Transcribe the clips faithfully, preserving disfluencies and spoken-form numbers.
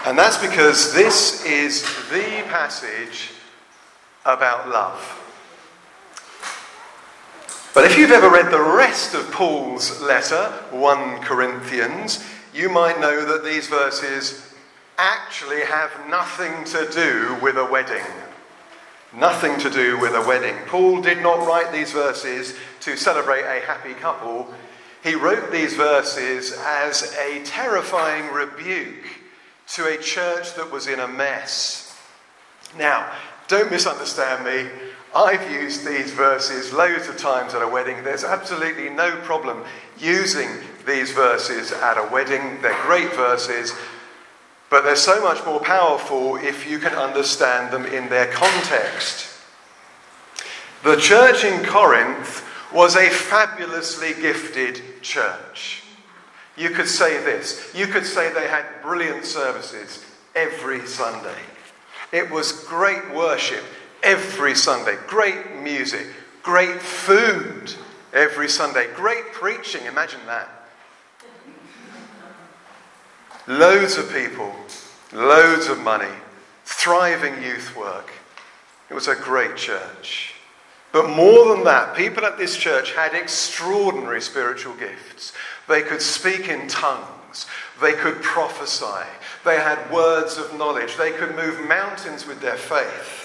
And that's because this is the passage about love. But if you've ever read the rest of Paul's letter, First Corinthians, you might know that these verses actually have nothing to do with a wedding. Nothing to do with a wedding. Paul did not write these verses to celebrate a happy couple. He wrote these verses as a terrifying rebuke to a church that was in a mess. Now, don't misunderstand me. I've used these verses loads of times at a wedding. There's absolutely no problem using these verses at a wedding. They're great verses, but they're so much more powerful if you can understand them in their context. The church in Corinth was a fabulously gifted church. You could say this. You could say they had brilliant services every Sunday. It was great worship every Sunday, great music, great food every Sunday, great preaching, imagine that. Loads of people, loads of money, thriving youth work. It was a great church. But more than that, people at this church had extraordinary spiritual gifts. They could speak in tongues. They could prophesy. They had words of knowledge. They could move mountains with their faith.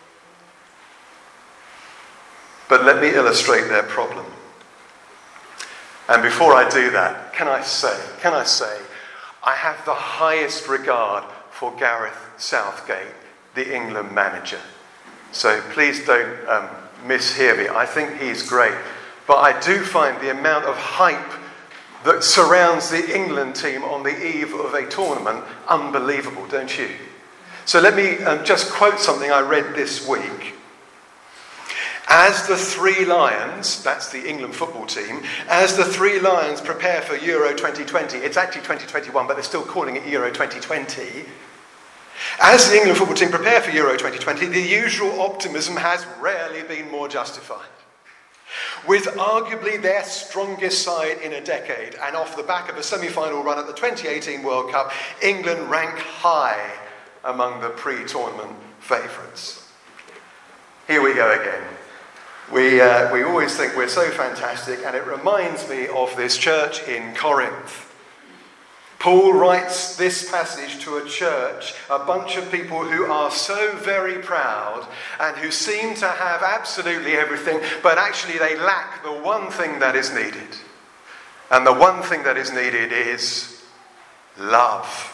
But let me illustrate their problem. And before I do that, can I say, can I say, I have the highest regard for Gareth Southgate, the England manager. So please don't um, mishear me. I think he's great. But I do find the amount of hype that surrounds the England team on the eve of a tournament unbelievable, don't you? So let me um, just quote something I read this week. As the Three Lions, that's the England football team, as the Three Lions prepare for Euro twenty twenty, it's actually twenty twenty-one, but they're still calling it Euro twenty twenty. As the England football team prepare for Euro twenty twenty, the usual optimism has rarely been more justified. With arguably their strongest side in a decade, and off the back of a semi-final run at the twenty eighteen World Cup, England rank high among the pre-tournament favourites. Here we go again. We, uh, we always think we're so fantastic, and it reminds me of this church in Corinth. Paul writes this passage to a church, a bunch of people who are so very proud and who seem to have absolutely everything, but actually they lack the one thing that is needed. And the one thing that is needed is love.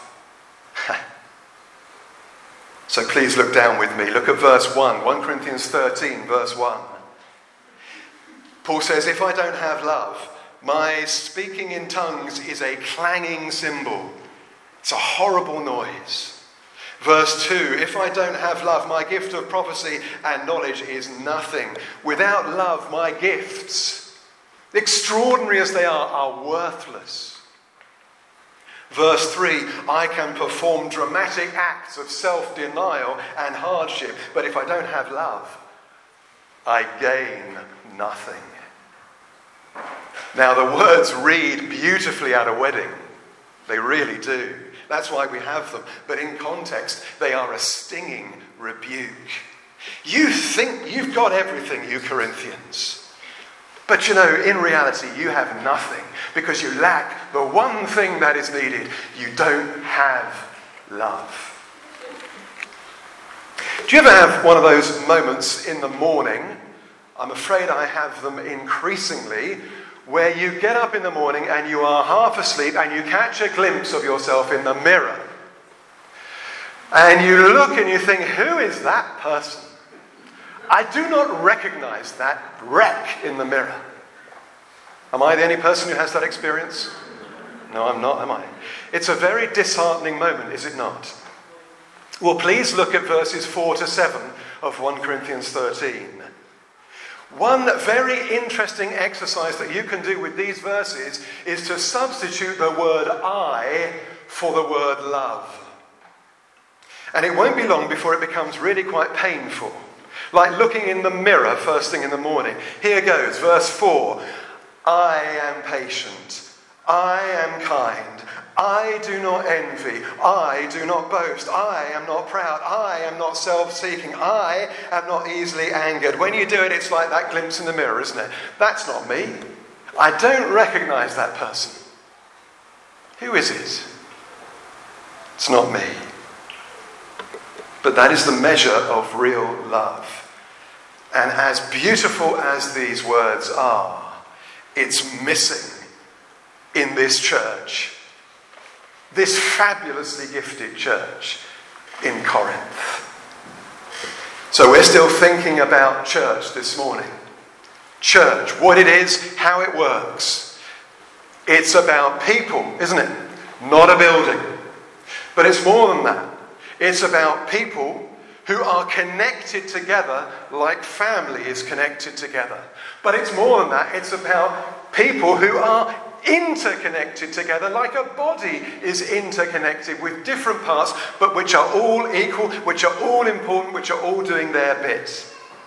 So please look down with me. Look at verse one, First Corinthians thirteen, verse one. Paul says, if I don't have love, my speaking in tongues is a clanging cymbal. It's a horrible noise. Verse two, if I don't have love, my gift of prophecy and knowledge is nothing. Without love, my gifts, extraordinary as they are, are worthless. Verse three, I can perform dramatic acts of self-denial and hardship, but if I don't have love, I gain nothing. Now, the words read beautifully at a wedding. They really do. That's why we have them. But in context, they are a stinging rebuke. You think you've got everything, you Corinthians. But you know, in reality, you have nothing because you lack the one thing that is needed. You don't have love. Do you ever have one of those moments in the morning? I'm afraid I have them increasingly, where you get up in the morning and you are half asleep and you catch a glimpse of yourself in the mirror. And you look and you think, who is that person? I do not recognize that wreck in the mirror. Am I the only person who has that experience? No, I'm not, am I? It's a very disheartening moment, is it not? Well, please look at verses four to seven of First Corinthians thirteen. One very interesting exercise that you can do with these verses is to substitute the word I for the word love. And it won't be long before it becomes really quite painful. Like looking in the mirror first thing in the morning. Here goes, verse four. I am patient. I am kind. I do not envy. I do not boast. I am not proud. I am not self-seeking. I am not easily angered. When you do it, it's like that glimpse in the mirror, isn't it? That's not me. I don't recognize that person. Who is it? It's not me. But that is the measure of real love. And as beautiful as these words are, it's missing in this church. This fabulously gifted church in Corinth. So we're still thinking about church this morning. Church, what it is, how it works. It's about people, isn't it? Not a building. But it's more than that. It's about people who are connected together like family is connected together. But it's more than that. It's about people who are interconnected together like a body is interconnected with different parts, but which are all equal, which are all important, which are all doing their bit.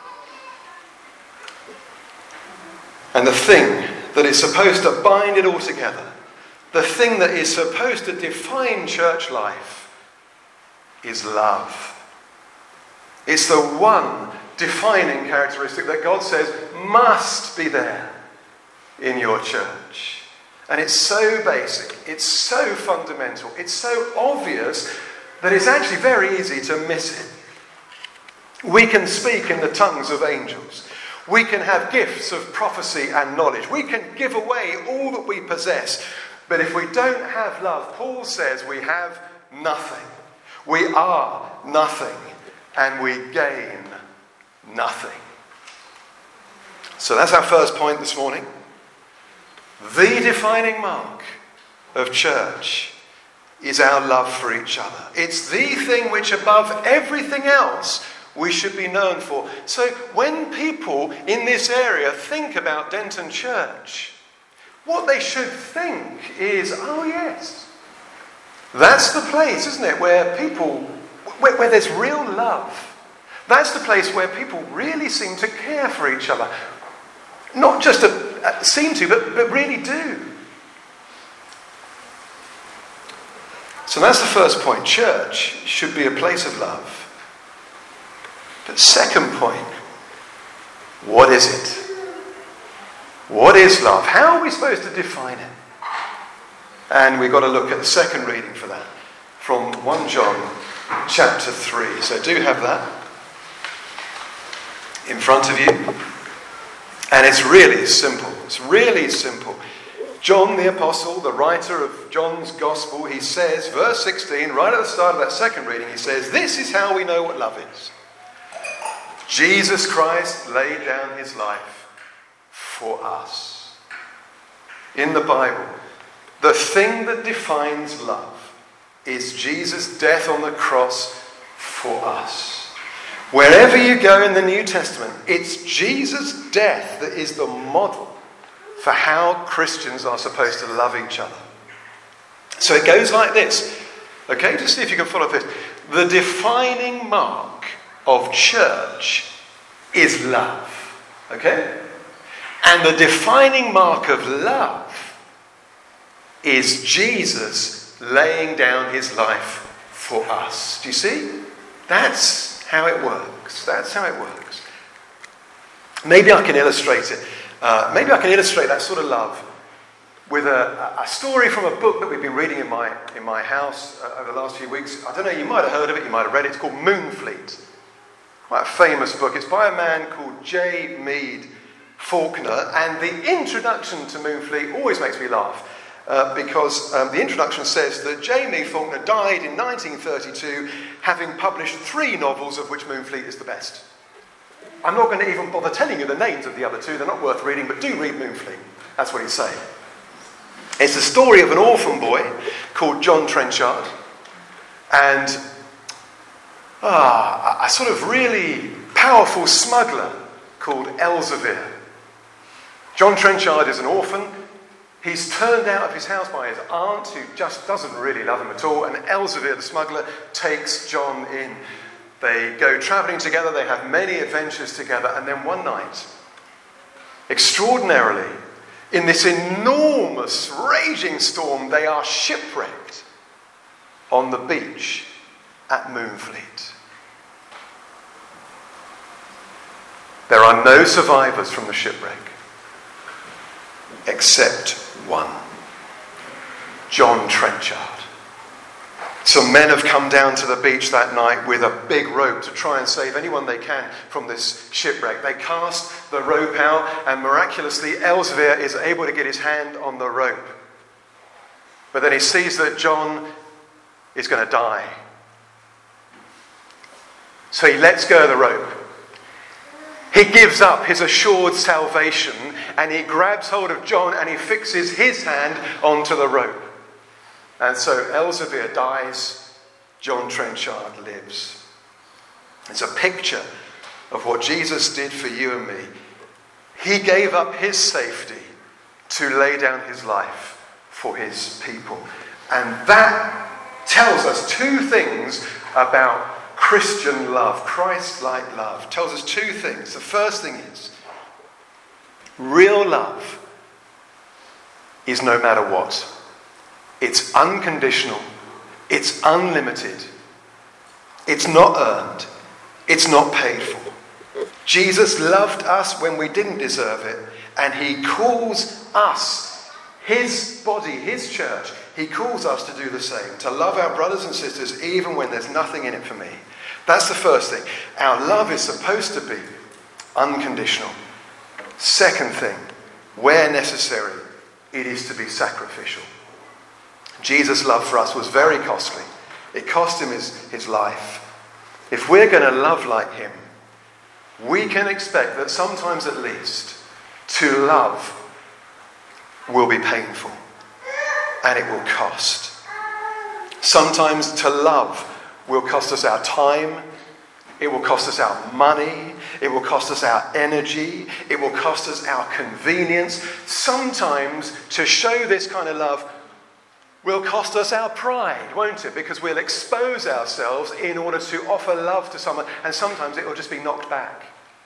And the thing that is supposed to bind it all together, the thing that is supposed to define church life, is love. It's the one defining characteristic that God says must be there in your church. And it's so basic, it's so fundamental, it's so obvious that it's actually very easy to miss it. We can speak in the tongues of angels. We can have gifts of prophecy and knowledge. We can give away all that we possess. But if we don't have love, Paul says we have nothing. We are nothing. And we gain nothing. So that's our first point this morning. The defining mark of church is our love for each other. It's the thing which above everything else we should be known for. So when people in this area think about Denton Church, what they should think is, oh yes, that's the place, isn't it, where people, where, where there's real love. That's the place where people really seem to care for each other. Not just to, uh, seem to, but, but really do. So that's the first point. Church should be a place of love. But second point, what is it? What is love? How are we supposed to define it? And we've got to look at the second reading for that, from First John chapter three. So do have that in front of you. And it's really simple. It's really simple. John the Apostle, the writer of John's Gospel, he says, verse sixteen, right at the start of that second reading, he says, this is how we know what love is. Jesus Christ laid down his life for us. In the Bible, the thing that defines love is Jesus' death on the cross for us. Wherever you go in the New Testament, it's Jesus' death that is the model for how Christians are supposed to love each other. So it goes like this. Okay, just see if you can follow this. The defining mark of church is love. Okay? And the defining mark of love is Jesus laying down his life for us. Do you see? That's how it works. That's how it works. Maybe I can illustrate it. Uh, maybe I can illustrate that sort of love with a, a story from a book that we've been reading in my in my house uh, over the last few weeks. I don't know, you might have heard of it, you might have read it. It's called Moonfleet. Quite a famous book. It's by a man called J. Mead Faulkner, and the introduction to Moonfleet always makes me laugh. Uh, because um, the introduction says that J. Mead Faulkner died in nineteen thirty-two, having published three novels, of which Moonfleet is the best. I'm not going to even bother telling you the names of the other two. They're not worth reading, but do read Moonfleet. That's what he's saying. It's the story of an orphan boy called John Trenchard and ah, a sort of really powerful smuggler called Elzevir. John Trenchard is an orphan. He's turned out of his house by his aunt, who just doesn't really love him at all, and Elzevir, the smuggler, takes John in. They go travelling together, they have many adventures together, and then one night, extraordinarily, In this enormous, raging storm, they are shipwrecked on the beach at Moonfleet. There are no survivors from the shipwreck except one, John Trenchard. Some men have come down to the beach that night with a big rope to try and save anyone they can from this shipwreck. They cast the rope out, and miraculously Elsevier is able to get his hand on the rope. But then he sees that John is going to die. So he lets go of the rope. He gives up his assured salvation, and he grabs hold of John and he fixes his hand onto the rope. And so Elsevier dies, John Trenchard lives. It's a picture of what Jesus did for you and me. He gave up his safety to lay down his life for his people. And that tells us two things about Christian love, Christ-like love. It tells us two things. The first thing is, real love is no matter what. It's unconditional. It's unlimited. It's not earned. It's not paid for. Jesus loved us when we didn't deserve it, and he calls us, his body, his church, he calls us to do the same, to love our brothers and sisters even when there's nothing in it for me. That's the first thing. Our love is supposed to be unconditional. Second thing, where necessary, it is to be sacrificial. Jesus' love for us was very costly. It cost him his, his life. If we're going to love like him, we can expect that sometimes at least to love will be painful and it will cost. Sometimes to love will cost us our time, it will cost us our money, it will cost us our energy, it will cost us our convenience. Sometimes to show this kind of love will cost us our pride, won't it? Because we'll expose ourselves in order to offer love to someone, and sometimes it will just be knocked back.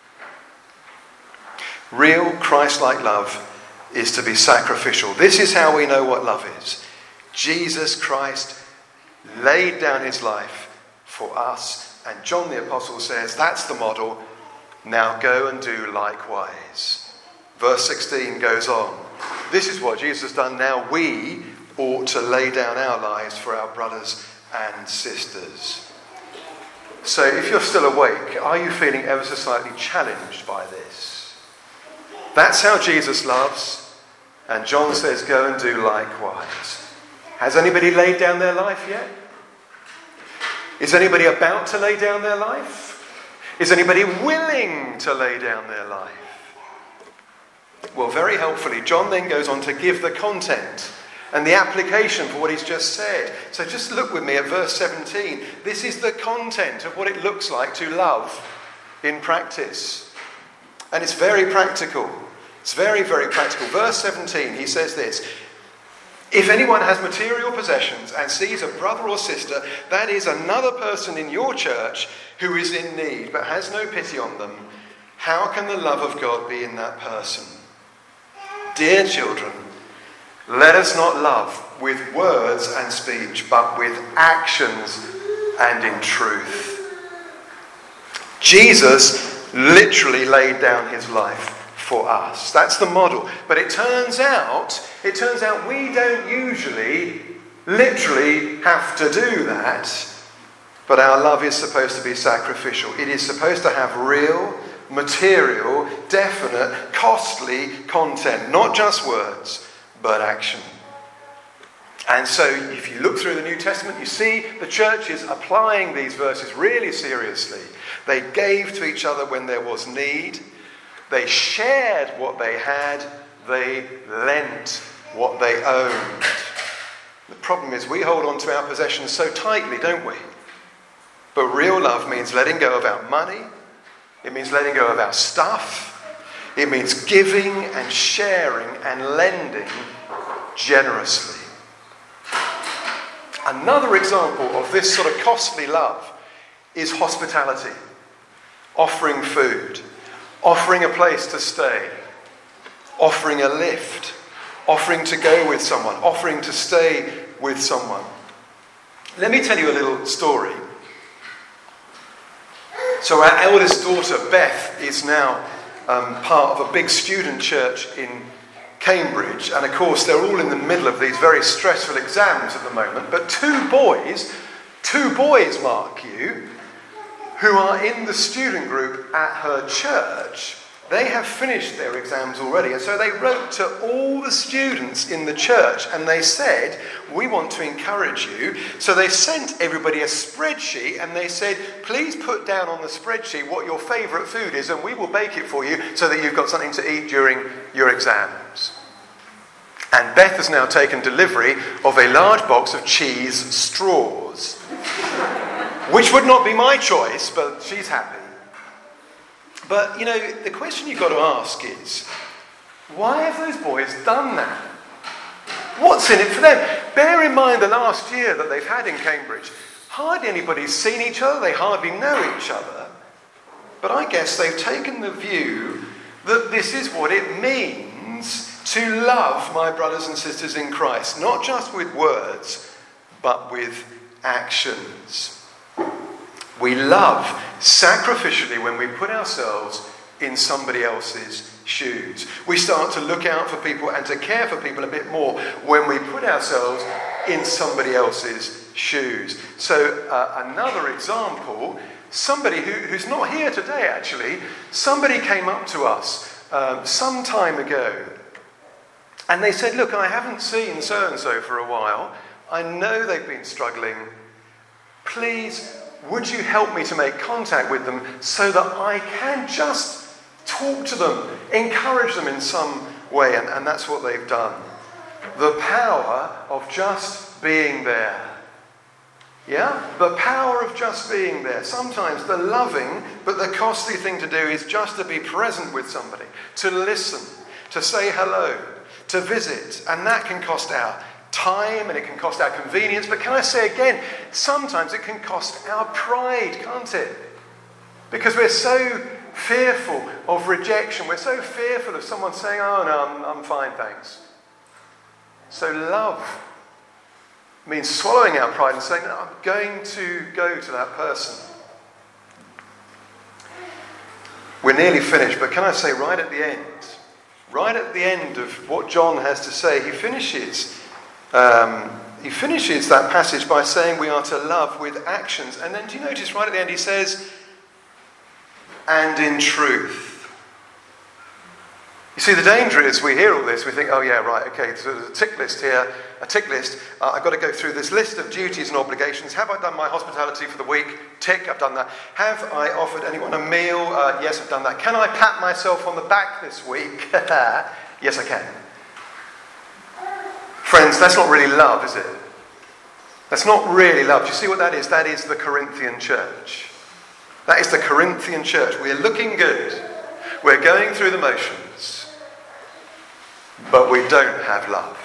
Real Christ-like love is to be sacrificial. This is how we know what love is. Jesus Christ laid down his life for us, and John the Apostle says, that's the model, now go and do likewise. Verse sixteen goes on. This is what Jesus has done, now we ought to lay down our lives for our brothers and sisters. So if you're still awake, are you feeling ever so slightly challenged by this? That's how Jesus loves, and John says go and do likewise. Has anybody laid down their life yet? Is anybody about to lay down their life? Is anybody willing to lay down their life? Well, very helpfully, John then goes on to give the content and the application for what he's just said. So just look with me at verse seventeen. This is the content of what it looks like to love in practice. And it's very practical. It's very, very practical. Verse seventeen, he says this. If anyone has material possessions and sees a brother or sister, that is another person in your church who is in need but has no pity on them, how can the love of God be in that person? Dear children, let us not love with words and speech, but with actions and in truth. Jesus literally laid down his life for us. That's the model. But it turns out, it turns out we don't usually literally have to do that. But our love is supposed to be sacrificial. It is supposed to have real, material, definite, costly content. Not just words, but action. And so if you look through the New Testament, you see the churches applying these verses really seriously. They gave to each other when there was need. They shared what they had. They lent what they owned. The problem is we hold on to our possessions so tightly, don't we? But real love means letting go of our money. It means letting go of our stuff. It means giving and sharing and lending generously. Another example of this sort of costly love is hospitality. Offering food, offering a place to stay, offering a lift, offering to go with someone, offering to stay with someone. Let me tell you a little story. So our eldest daughter, Beth, is now um, part of a big student church in Cambridge. And of course, they're all in the middle of these very stressful exams at the moment. But two boys, two boys, mark you, who are in the student group at her church, they have finished their exams already. And so they wrote to all the students in the church and they said, we want to encourage you. So they sent everybody a spreadsheet and they said, please put down on the spreadsheet what your favourite food is and we will bake it for you so that you've got something to eat during your exams. And Beth has now taken delivery of a large box of cheese straws, which would not be my choice, but she's happy. But, you know, the question you've got to ask is, why have those boys done that? What's in it for them? Bear in mind the last year that they've had in Cambridge. Hardly anybody's seen each other. They hardly know each other. But I guess they've taken the view that this is what it means to love my brothers and sisters in Christ. Not just with words, but with actions. We love sacrificially when we put ourselves in somebody else's shoes. We start to look out for people and to care for people a bit more when we put ourselves in somebody else's shoes. So uh, another example, somebody who, who's not here today actually, somebody came up to us um, some time ago and they said, look, I haven't seen so-and-so for a while. I know they've been struggling. Please, would you help me to make contact with them so that I can just talk to them, encourage them in some way? And, and that's what they've done. The power of just being there. Yeah? The power of just being there. Sometimes the loving but the costly thing to do is just to be present with somebody, to listen, to say hello, to visit. And that can cost our time and it can cost our convenience, but can I say again, sometimes it can cost our pride, can't it? Because we're so fearful of rejection, we're so fearful of someone saying, oh no, I'm, I'm fine, thanks. So love means swallowing our pride and saying, no, I'm going to go to that person. We're nearly finished, but can I say right at the end, right at the end of what John has to say, he finishes Um, he finishes that passage by saying we are to love with actions. And then do you notice right at the end he says, and in truth. You see, the danger is we hear all this, we think, oh yeah, right, okay, so there's a tick list here, a tick list. Uh, I've got to go through this list of duties and obligations. Have I done my hospitality for the week? Tick, I've done that. Have I offered anyone a meal? Uh, yes, I've done that. Can I pat myself on the back this week? Yes, I can. Friends, that's not really love, is it? That's not really love. Do you see what that is? That is the Corinthian church. That is the Corinthian church. We're looking good. We're going through the motions. But we don't have love.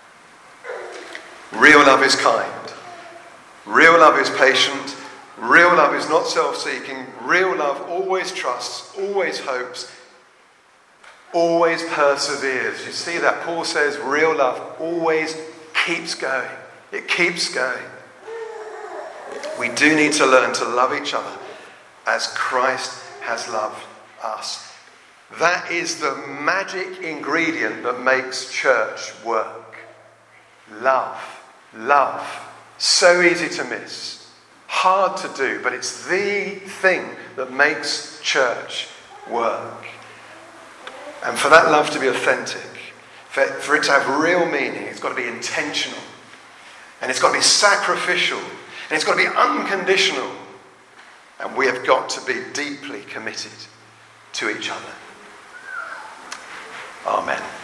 Real love is kind. Real love is patient. Real love is not self-seeking. Real love always trusts, always hopes, always perseveres. You see that? Paul says real love always keeps going. It keeps going. We do need to learn to love each other as Christ has loved us. That is the magic ingredient that makes church work. Love. Love. So easy to miss. Hard to do, but it's the thing that makes church work. And for that love to be authentic, for, for it to have real meaning, it's got to be intentional. And it's got to be sacrificial. And it's got to be unconditional. And we have got to be deeply committed to each other. Amen.